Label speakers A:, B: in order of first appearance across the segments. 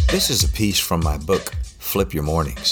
A: This is a piece from my book, Flip Your Mornings.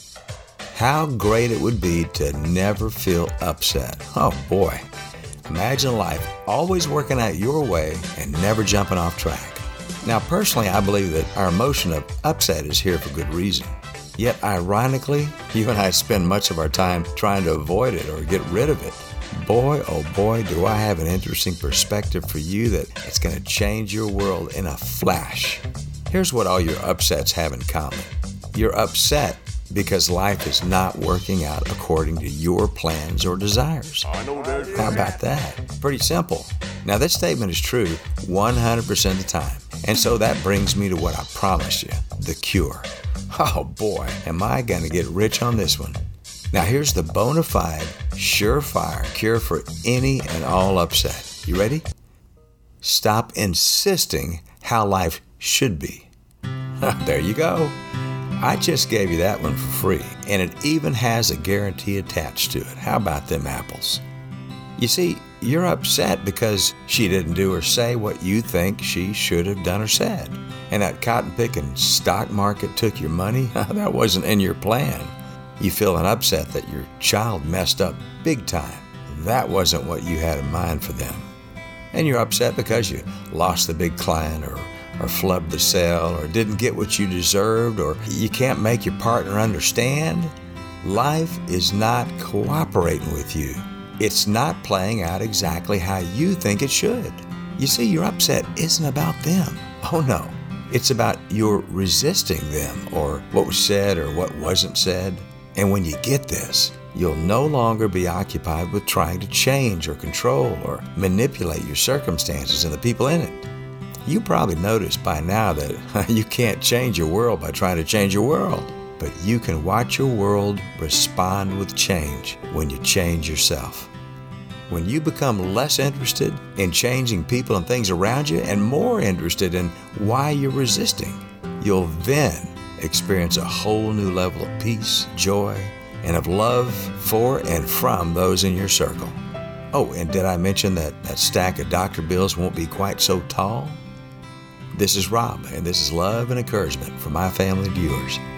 A: How great it would be to never feel upset. Oh boy. Imagine life always working out your way and never jumping off track. Now, personally, I believe that our emotion of upset is here for good reason. Yet, ironically, you and I spend much of our time trying to avoid it or get rid of it. Boy, oh boy, do I have an interesting perspective for you that it's going to change your world in a flash. Here's what all your upsets have in common. You're upset because life is not working out according to your plans or desires. How about that? Pretty simple. Now, this statement is true 100% of the time. And so that brings me to what I promised you, the cure. Oh boy, am I going to get rich on this one. Now, here's the bona fide, surefire cure for any and all upset. You ready? Stop insisting how life should be. There you go. I just gave you that one for free, and it even has a guarantee attached to it. How about them apples? You see, you're upset because she didn't do or say what you think she should have done or said. And that cotton-picking stock market took your money? That wasn't in your plan. You feel an upset that your child messed up big time. That wasn't what you had in mind for them. And you're upset because you lost the big client or flubbed the sale or didn't get what you deserved or you can't make your partner understand. Life is not cooperating with you. It's not playing out exactly how you think it should. You see, your upset isn't about them. Oh no, it's about your resisting them or what was said or what wasn't said. And when you get this, you'll no longer be occupied with trying to change or control or manipulate your circumstances and the people in it. You probably noticed by now that you can't change your world by trying to change your world, but you can watch your world respond with change when you change yourself. When you become less interested in changing people and things around you and more interested in why you're resisting, you'll then experience a whole new level of peace, joy, and of love for and from those in your circle. Oh, and did I mention that stack of doctor bills won't be quite so tall? This is Rob, and this is love and encouragement from my family to yours.